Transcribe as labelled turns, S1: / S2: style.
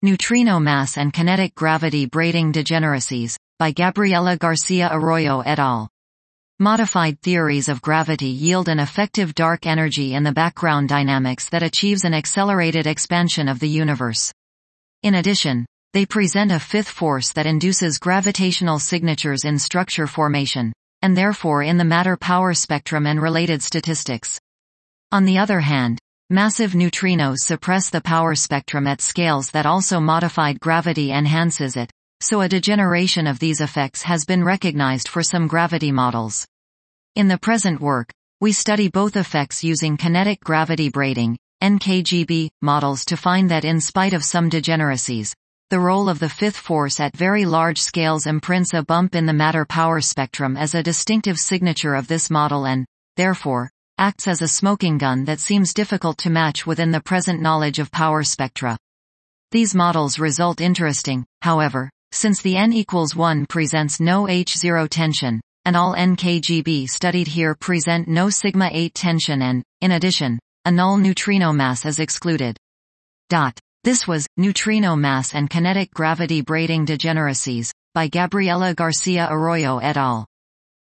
S1: Neutrino Mass and Kinetic Gravity Braiding Degeneracies, by Gabriela Garcia Arroyo et al. Modified theories of gravity yield an effective dark energy in the background dynamics that achieves an accelerated expansion of the universe. In addition, they present a fifth force that induces gravitational signatures in structure formation, and therefore in the matter-power spectrum and related statistics. On the other hand, massive neutrinos suppress the power spectrum at scales that also modified gravity enhances it, so a degeneration of these effects has been recognized for some gravity models. In the present work, we study both effects using kinetic gravity braiding, (NKGB) models to find that in spite of some degeneracies, the role of the fifth force at very large scales imprints a bump in the matter-power spectrum as a distinctive signature of this model and, therefore, acts as a smoking gun that seems difficult to match within the present knowledge of power spectra. These models result interesting, however, since the n=1 presents no H0 tension, and all NKGB studied here present no sigma-8 tension and, in addition, a null neutrino mass is excluded. This was Neutrino Mass and Kinetic Gravity Braiding Degeneracies, by Gabriela Garcia Arroyo et al.